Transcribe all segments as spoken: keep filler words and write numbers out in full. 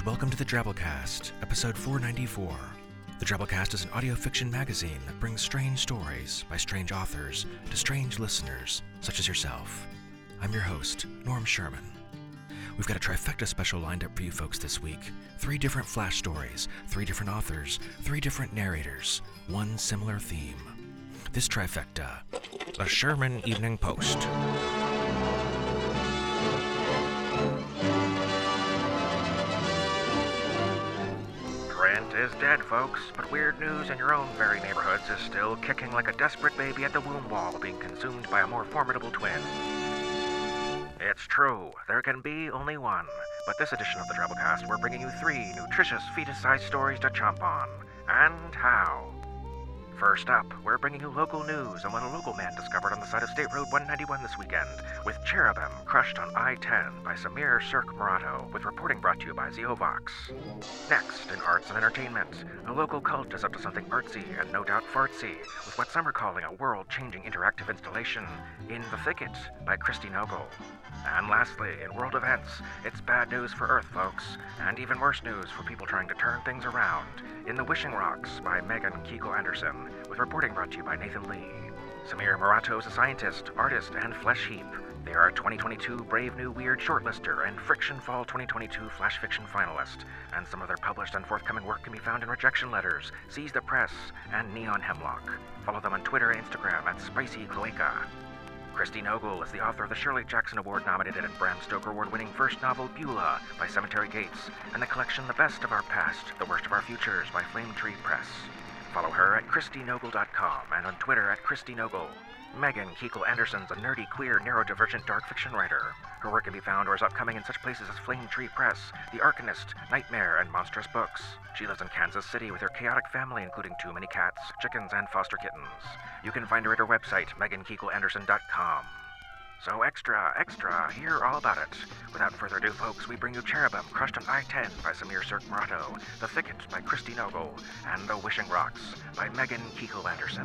Welcome to the Drabblecast, episode four ninety-four. The Drabblecast is an audio fiction magazine that brings strange stories by strange authors to strange listeners, such as yourself. I'm your host, Norm Sherman. We've got a trifecta special lined up for you folks this week. Three different flash stories, three different authors, three different narrators, one similar theme. This trifecta, the Sherman Evening Post. Print is dead, folks, but weird news in your own very neighborhoods is still kicking like a desperate baby at the womb wall, being consumed by a more formidable twin. It's true, there can be only one, but this edition of the Drabblecast, we're bringing you three nutritious fetus-sized stories to chomp on. And how? First up, we're bringing you local news on what a local man discovered on the side of State Road one ninety-one this weekend, with cherubim crushed on I ten by Samir Cirque Morato, with reporting brought to you by Zeovox. Next, in arts and entertainment, a local cult is up to something artsy and no doubt fartsy, with what some are calling a world-changing interactive installation, In the Thicket by Christy Nogle. And lastly, in world events, it's bad news for Earth, folks, and even worse news for people trying to turn things around, in The Wishing Rocks by Megan Kegel Anderson, with reporting brought to you by Nathan Lee. Samir Morato is a scientist, artist, and flesh heap. They are a twenty twenty-two Brave New Weird shortlister and Friction Fall twenty twenty-two Flash Fiction finalist, and some of their published and forthcoming work can be found in Rejection Letters, Seize the Press, and Neon Hemlock. Follow them on Twitter and Instagram at Spicy Cloaca. Christy Nogle is the author of the Shirley Jackson Award-nominated and Bram Stoker Award-winning first novel Beulah by Cemetery Gates, and the collection The Best of Our Past, The Worst of Our Futures by Flame Tree Press. Follow her at christy nogle dot com and on Twitter at Christy Nogle. Megan Kegel Anderson's a nerdy, queer, neurodivergent dark fiction writer. Her work can be found or is upcoming in such places as Flame Tree Press, The Arcanist, Nightmare, and Monstrous Books. She lives in Kansas City with her chaotic family, including too many cats, chickens, and foster kittens. You can find her at her website, megan kegel anderson dot com. So extra, extra, hear all about it. Without further ado, folks, we bring you Cherubim Crushed on I ten by Samir Cirque Morato, The Thicket by Christy Nogle, and The Wishing Rocks by Megan Kegel Anderson.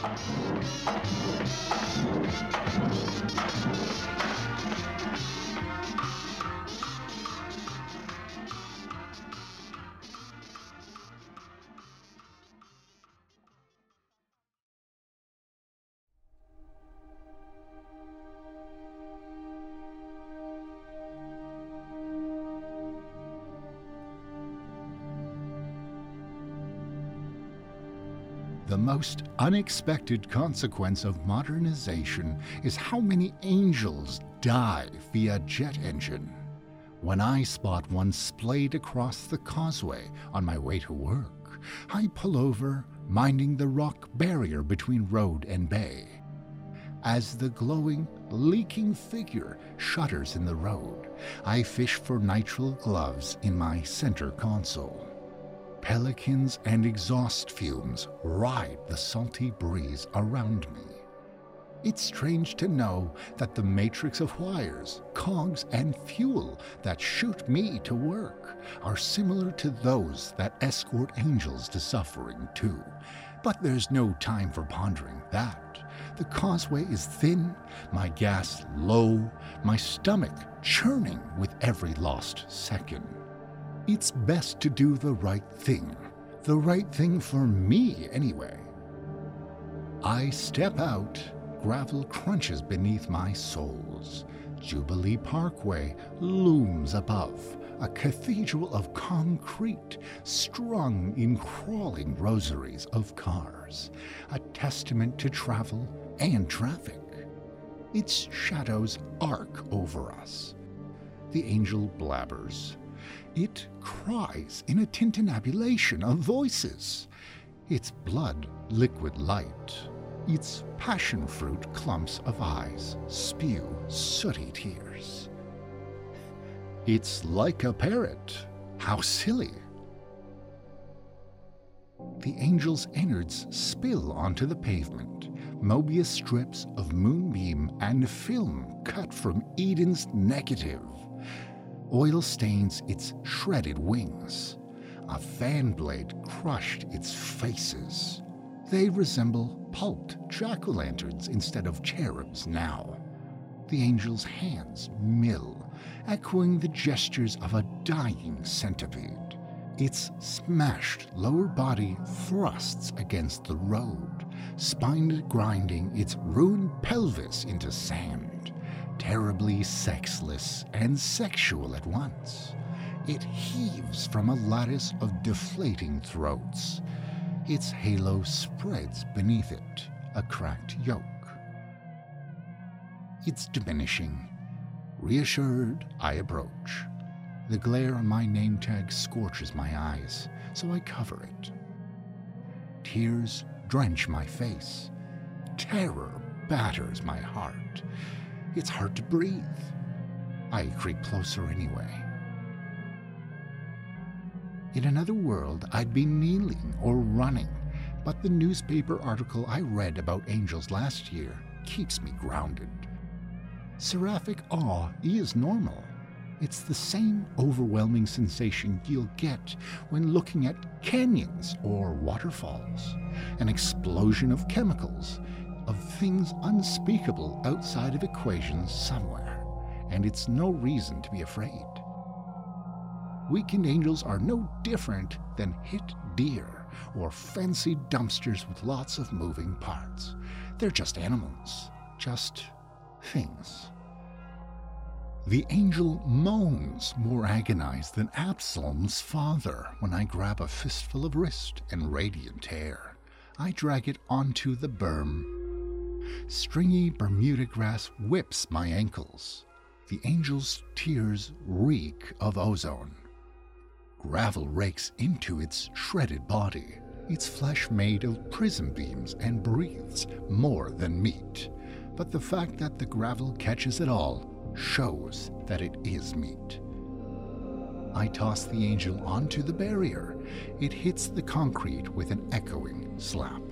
The most unexpected consequence of modernization is how many angels die via jet engine. When I spot one splayed across the causeway on my way to work, I pull over, minding the rock barrier between road and bay. As the glowing, leaking figure shudders in the road, I fish for nitrile gloves in my center console. Pelicans and exhaust fumes ride the salty breeze around me. It's strange to know that the matrix of wires, cogs, and fuel that shoot me to work are similar to those that escort angels to suffering too. But there's no time for pondering that. The causeway is thin, my gas low, my stomach churning with every lost second. It's best to do the right thing. The right thing for me, anyway. I step out. Gravel crunches beneath my soles. Jubilee Parkway looms above, a cathedral of concrete strung in crawling rosaries of cars, a testament to travel and traffic. Its shadows arc over us. The angel blabbers. It cries in a tintinnabulation of voices. Its blood liquid light. Its passion fruit clumps of eyes spew sooty tears. It's like a parrot. How silly. The angel's innards spill onto the pavement. Mobius strips of moonbeam and film cut from Eden's negative. Oil stains its shredded wings. A fan blade crushed its faces. They resemble pulped jack-o'-lanterns instead of cherubs now. The angel's hands mill, echoing the gestures of a dying centipede. Its smashed lower body thrusts against the road, spine grinding its ruined pelvis into sand, terribly sexless and sexual at once. It heaves from a lattice of deflating throats. Its halo spreads beneath it, a cracked yoke. It's diminishing. Reassured, I approach. The glare on my name tag scorches my eyes, so I cover it. Tears drench my face. Terror batters my heart. It's hard to breathe. I creep closer anyway. In another world, I'd be kneeling or running, but the newspaper article I read about angels last year keeps me grounded. Seraphic awe is normal. It's the same overwhelming sensation you'll get when looking at canyons or waterfalls, an explosion of chemicals, of things unspeakable outside of equations somewhere, and it's no reason to be afraid. Weekend angels are no different than hit deer or fancy dumpsters with lots of moving parts. They're just animals, just things. The angel moans more agonized than Absalom's father when I grab a fistful of wrist and radiant hair. I drag it onto the berm. Stringy Bermuda grass whips my ankles. The angel's tears reek of ozone. Gravel rakes into its shredded body, its flesh made of prism beams and breathes more than meat. But the fact that the gravel catches it all shows that it is meat. I toss the angel onto the barrier. It hits the concrete with an echoing slap.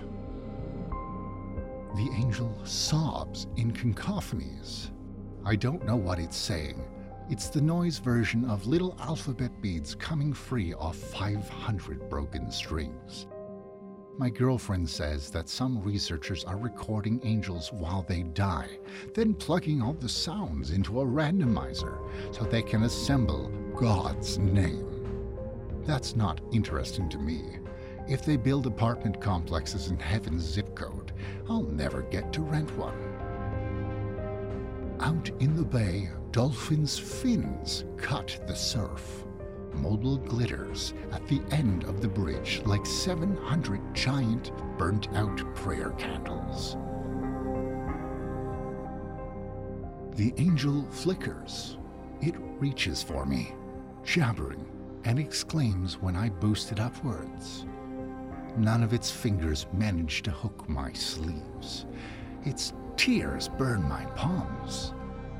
The angel sobs in cacophonies. I don't know what it's saying. It's the noise version of little alphabet beads coming free off five hundred broken strings. My girlfriend says that some researchers are recording angels while they die, then plugging all the sounds into a randomizer so they can assemble God's name. That's not interesting to me. If they build apartment complexes in heaven's zip code, I'll never get to rent one. Out in the bay, dolphins' fins cut the surf. Mobile glitters at the end of the bridge like seven hundred giant burnt-out prayer candles. The angel flickers. It reaches for me, jabbering, and exclaims when I boost it upwards. None of its fingers manage to hook my sleeves. Its tears burn my palms.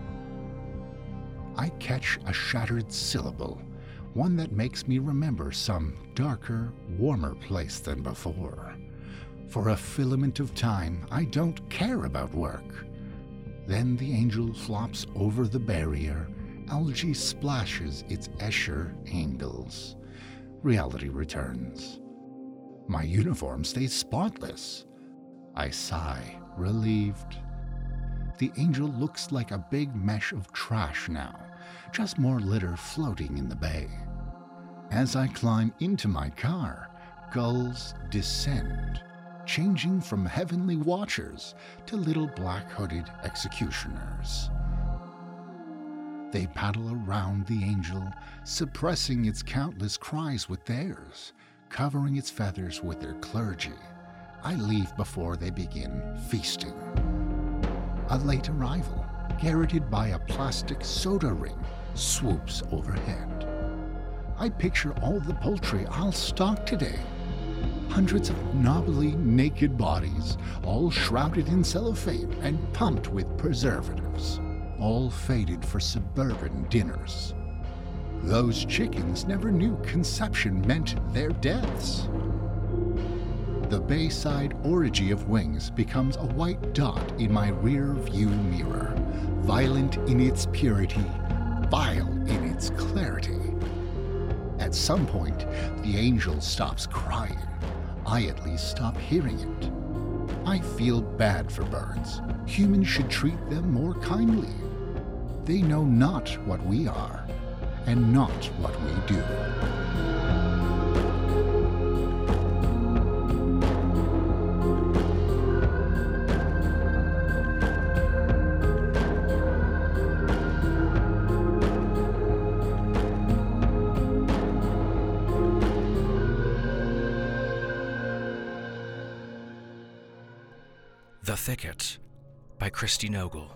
I catch a shattered syllable, one that makes me remember some darker, warmer place than before. For a filament of time, I don't care about work. Then the angel flops over the barrier. Algae splashes its Escher angles. Reality returns. My uniform stays spotless. I sigh, relieved. The angel looks like a big mesh of trash now, just more litter floating in the bay. As I climb into my car, gulls descend, changing from heavenly watchers to little black-hooded executioners. They paddle around the angel, suppressing its countless cries with theirs, covering its feathers with their clergy. I leave before they begin feasting. A late arrival, garroted by a plastic soda ring, swoops overhead. I picture all the poultry I'll stock today. Hundreds of knobbly, naked bodies, all shrouded in cellophane and pumped with preservatives, all fated for suburban dinners. Those chickens never knew conception meant their deaths. The bayside orgy of wings becomes a white dot in my rear view mirror, violent in its purity, vile in its clarity. At some point, the angel stops crying. I at least stop hearing it. I feel bad for birds. Humans should treat them more kindly. they know not what we are, and not what we do. The Thicket by Christy Nogle.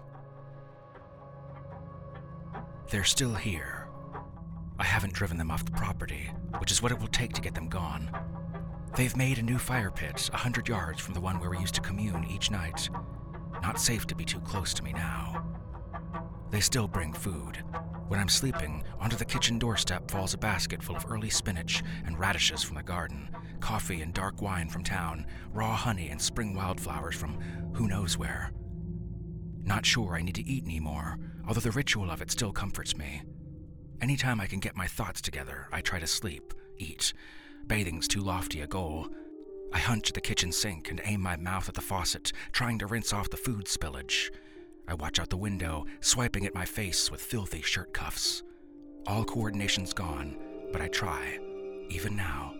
They're still here. I haven't driven them off the property, which is what it will take to get them gone. They've made a new fire pit a hundred yards from the one where we used to commune each night. Not safe to be too close to me now. They still bring food. When I'm sleeping, onto the kitchen doorstep falls a basket full of early spinach and radishes from the garden, coffee and dark wine from town, raw honey and spring wildflowers from who knows where. Not sure I need to eat anymore, although the ritual of it still comforts me. Anytime I can get my thoughts together, I try to sleep, eat. Bathing's too lofty a goal. I hunch at the kitchen sink and aim my mouth at the faucet, trying to rinse off the food spillage. I watch out the window, swiping at my face with filthy shirt cuffs. All coordination's gone, but I try, even now.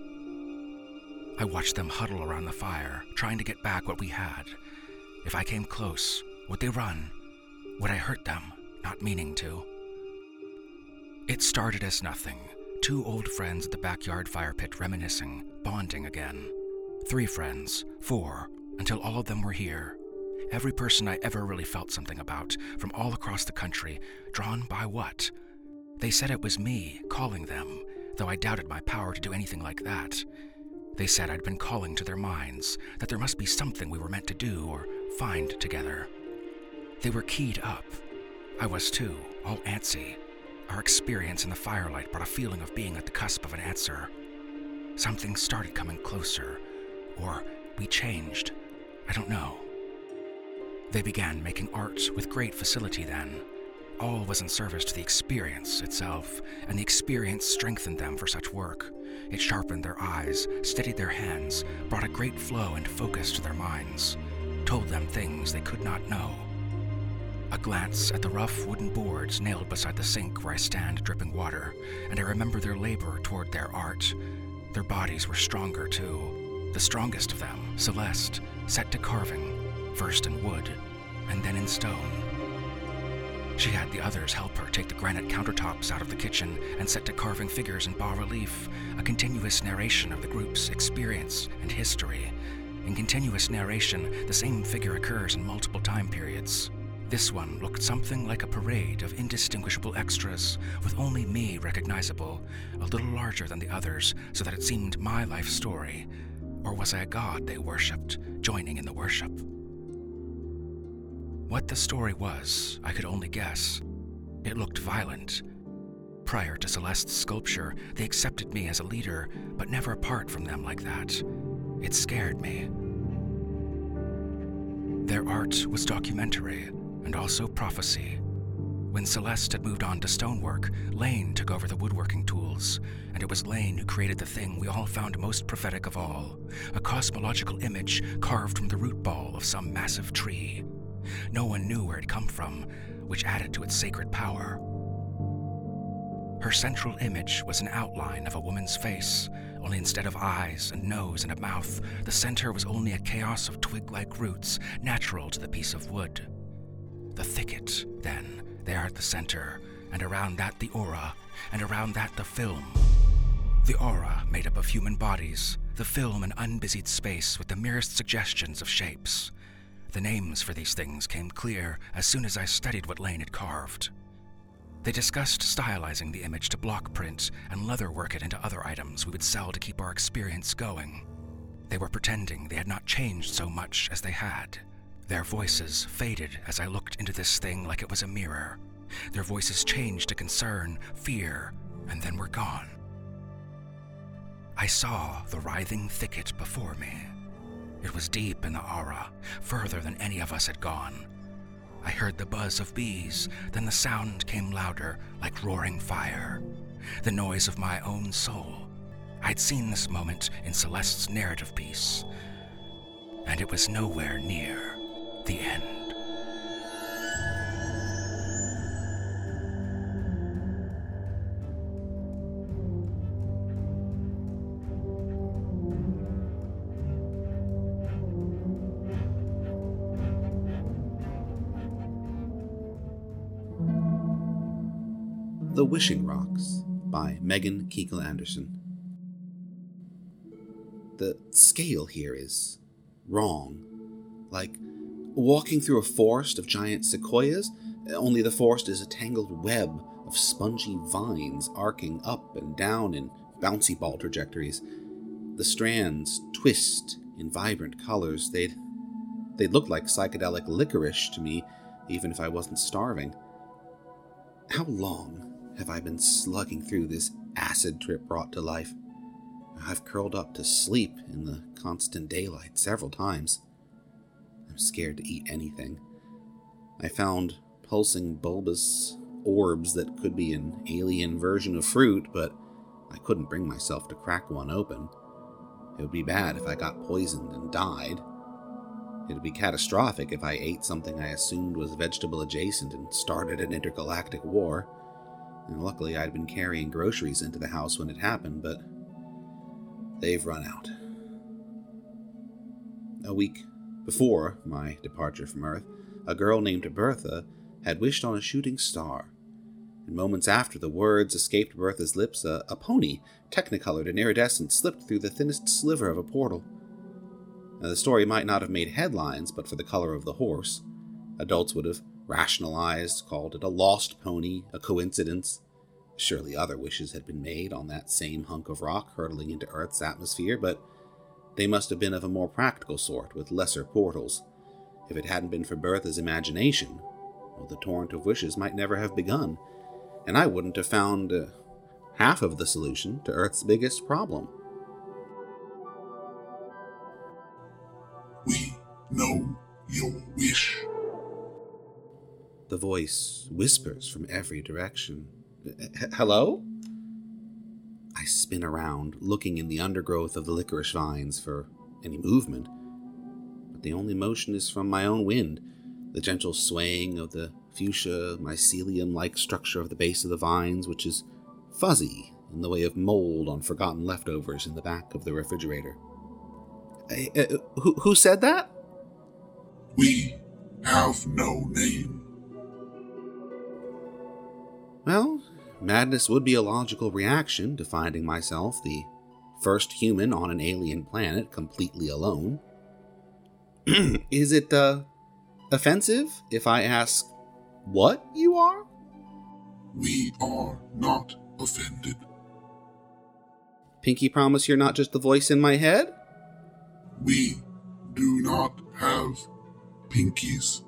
I watch them huddle around the fire, trying to get back what we had. If I came close, would they run? Would I hurt them, not meaning to? It started as nothing. Two old friends at the backyard fire pit reminiscing, bonding again. Three friends, four, until all of them were here. Every person I ever really felt something about, from all across the country, drawn by what? They said it was me, calling them, though I doubted my power to do anything like that. They said I'd been calling to their minds, that there must be something we were meant to do or find together. They were keyed up. I was too, all antsy. Our experience in the firelight brought a feeling of being at the cusp of an answer. Something started coming closer, or we changed. I don't know. They began making art with great facility then. All was in service to the experience itself, and the experience strengthened them for such work. It sharpened their eyes, steadied their hands, brought a great flow and focus to their minds, told them things they could not know. A glance at the rough wooden boards nailed beside the sink where I stand dripping water, and I remember their labor toward their art. Their bodies were stronger too. The strongest of them, Celeste, set to carving, first in wood, and then in stone. She had the others help her take the granite countertops out of the kitchen and set to carving figures in bas-relief, a continuous narration of the group's experience and history. In continuous narration, the same figure occurs in multiple time periods. This one looked something like a parade of indistinguishable extras, with only me recognizable, a little larger than the others, so that it seemed my life story. Or was I a god they worshipped, joining in the worship? What the story was, I could only guess. It looked violent. Prior to Celeste's sculpture, they accepted me as a leader, but never apart from them like that. It scared me. Their art was documentary, and also prophecy. When Celeste had moved on to stonework, Lane took over the woodworking tools, and it was Lane who created the thing we all found most prophetic of all, a cosmological image carved from the root ball of some massive tree. No one knew where it come from, which added to its sacred power. Her central image was an outline of a woman's face, only instead of eyes and nose and a mouth, the center was only a chaos of twig-like roots natural to the piece of wood. The thicket, then, there at the center, and around that the aura, and around that the film. The aura made up of human bodies, the film an unbusied space with the merest suggestions of shapes. The names for these things came clear as soon as I studied what Lane had carved. They discussed stylizing the image to block print and leatherwork it into other items we would sell to keep our experience going. They were pretending they had not changed so much as they had. Their voices faded as I looked into this thing like it was a mirror. Their voices changed to concern, fear, and then were gone. I saw the writhing thicket before me. It was deep in the aura, further than any of us had gone. I heard the buzz of bees, then the sound came louder, like roaring fire. The noise of my own soul. I'd seen this moment in Celeste's narrative piece, and it was nowhere near the end. The Wishing Rocks by Megan Keekel Anderson. The scale here is wrong. Like walking through a forest of giant sequoias, only the forest is a tangled web of spongy vines arcing up and down in bouncy ball trajectories. The strands twist in vibrant colors. They'd, they'd look like psychedelic licorice to me, even if I wasn't starving. How long have I been slugging through this acid trip brought to life? I've curled up to sleep in the constant daylight several times. I'm scared to eat anything. I found pulsing bulbous orbs that could be an alien version of fruit, but I couldn't bring myself to crack one open. It would be bad if I got poisoned and died. It would be catastrophic if I ate something I assumed was vegetable adjacent and started an intergalactic war. And luckily I'd been carrying groceries into the house when it happened, but they've run out. A week before my departure from Earth, a girl named Bertha had wished on a shooting star. And moments after the words escaped Bertha's lips, a, a pony, technicolored and iridescent, slipped through the thinnest sliver of a portal. Now, the story might not have made headlines, but for the color of the horse. Adults would have rationalized, called it a lost pony, a coincidence. Surely other wishes had been made on that same hunk of rock hurtling into Earth's atmosphere, but they must have been of a more practical sort, with lesser portals. If it hadn't been for Bertha's imagination, well, the torrent of wishes might never have begun, and I wouldn't have found uh, half of the solution to Earth's biggest problem. We know your wish. The voice whispers from every direction. H- Hello? I spin around, looking in the undergrowth of the licorice vines for any movement. But the only motion is from my own wind, the gentle swaying of the fuchsia mycelium-like structure of the base of the vines, which is fuzzy in the way of mold on forgotten leftovers in the back of the refrigerator. Uh, uh, who, who said that? We have no name. Well, madness would be a logical reaction to finding myself the first human on an alien planet completely alone. Is it, uh, offensive if I ask what you are? We are not offended. Pinky promise you're not just the voice in my head? We do not have pinkies.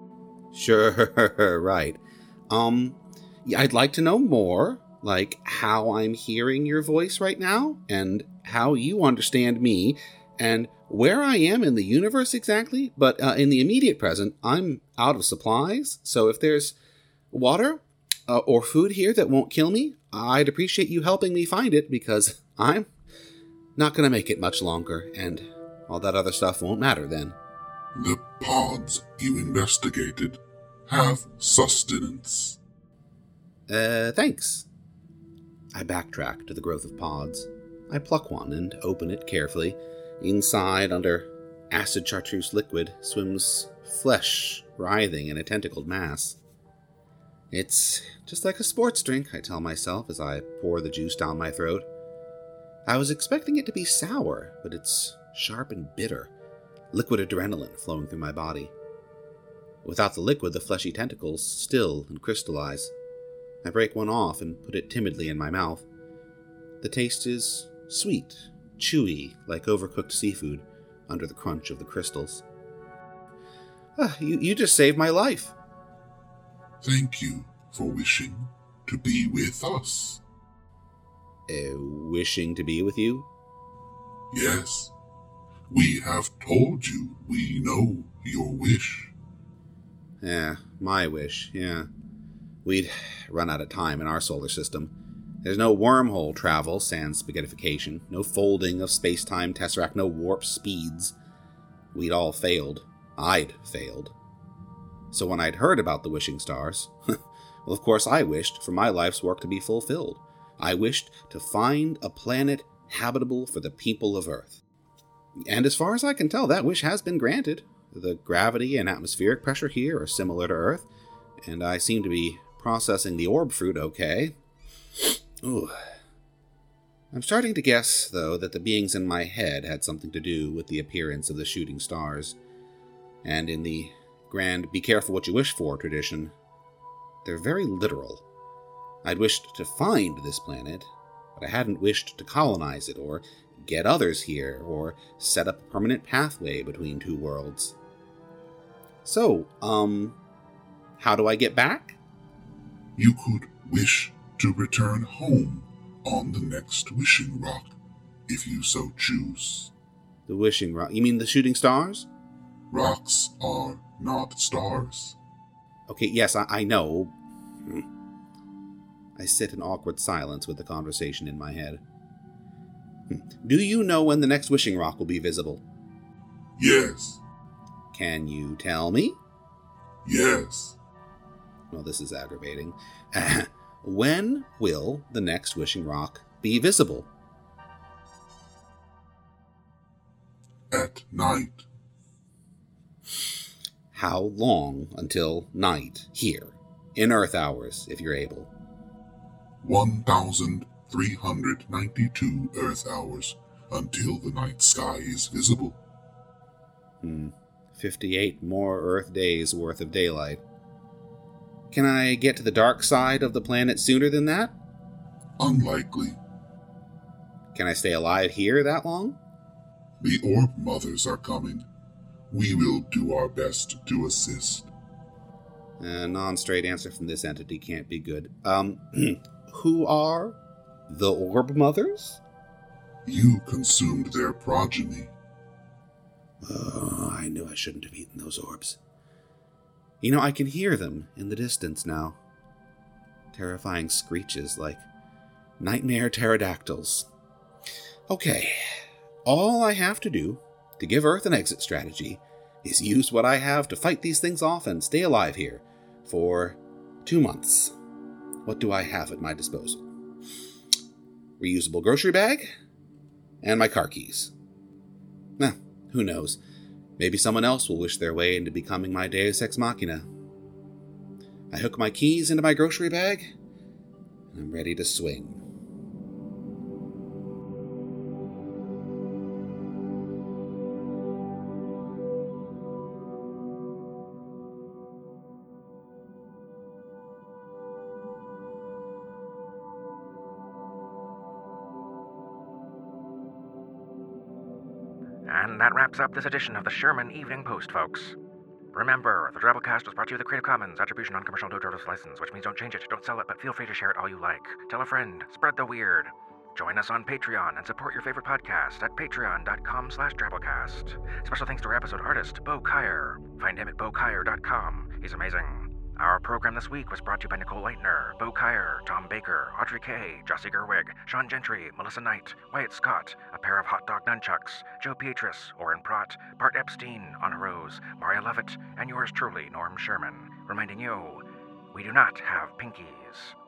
Sure, right. Um, yeah, I'd like to know more, like how I'm hearing your voice right now, and how you understand me, and where I am in the universe exactly. But uh, in the immediate present, I'm out of supplies, so if there's water uh, or food here that won't kill me, I'd appreciate you helping me find it, because I'm not going to make it much longer, and all that other stuff won't matter then. The pods you investigated have sustenance. Uh, thanks. I backtrack to the growth of pods. I pluck one and open it carefully. Inside, under acid chartreuse liquid, swims flesh writhing in a tentacled mass. It's just like a sports drink, I tell myself as I pour the juice down my throat. I was expecting it to be sour, but it's sharp and bitter, liquid adrenaline flowing through my body. Without the liquid, the fleshy tentacles still and crystallize. I break one off and put it timidly in my mouth. The taste is sweet, chewy, like overcooked seafood, under the crunch of the crystals. Ah, you, you just saved my life. Thank you for wishing to be with us. Uh, wishing to be with you? Yes, we have told you we know your wish. Yeah, my wish, yeah. We'd run out of time in our solar system. There's no wormhole travel, sans spaghettification, no folding of space-time tesseract, no warp speeds. We'd all failed. I'd failed. So when I'd heard about the wishing stars, well, of course I wished for my life's work to be fulfilled. I wished to find a planet habitable for the people of Earth. And as far as I can tell, that wish has been granted. The gravity and atmospheric pressure here are similar to Earth, and I seem to be processing the orb fruit okay. Ooh. I'm starting to guess, though, that the beings in my head had something to do with the appearance of the shooting stars. And in the grand be careful what you wish for tradition, they're very literal. I'd wished to find this planet, but I hadn't wished to colonize it, or get others here, or set up a permanent pathway between two worlds. So, um, how do I get back? You could wish to return home on the next wishing rock, if you so choose. The wishing rock? You mean the shooting stars? Rocks are not stars. Okay, yes, I, I know. I sit in awkward silence with the conversation in my head. Do you know when the next wishing rock will be visible? Yes. Can you tell me? Yes. Well, this is aggravating. When will the next wishing rock be visible? At night. How long until night here? In Earth hours, if you're able. one thousand three hundred ninety-two Earth hours until the night sky is visible. Hmm. fifty-eight more Earth days worth of daylight. Can I get to the dark side of the planet sooner than that? Unlikely. Can I stay alive here that long? The Orb Mothers are coming. We will do our best to assist. A non-straight answer from this entity can't be good. Um, who are the Orb Mothers? You consumed their progeny. Oh, I knew I shouldn't have eaten those orbs. You know, I can hear them in the distance now. Terrifying screeches like nightmare pterodactyls. Okay, all I have to do to give Earth an exit strategy is use what I have to fight these things off and stay alive here for two months. What do I have at my disposal? Reusable grocery bag and my car keys. Nah, who knows? Maybe someone else will wish their way into becoming my Deus Ex Machina. I hook my keys into my grocery bag, and I'm ready to swing. And that wraps up this edition of the Sherman Evening Post, folks. Remember, the Drabblecast was brought to you with the Creative Commons Attribution Non-Commercial No Derivatives License, which means don't change it, don't sell it, but feel free to share it all you like. Tell a friend, spread the weird. Join us on Patreon and support your favorite podcast at patreon.com slash Drabblecast. Special thanks to our episode artist, Bo Kyer. Find him at bo kyer dot com. He's amazing. Our program this week was brought to you by Nicole Leitner, Bo Kyer, Tom Baker, Audrey Kay, Jossie Gerwig, Sean Gentry, Melissa Knight, Wyatt Scott, A Pair of Hot Dog Nunchucks, Joe Pietris, Oren Pratt, Bart Epstein, Anna Rose, Maria Lovett, and yours truly, Norm Sherman, reminding you, we do not have pinkies.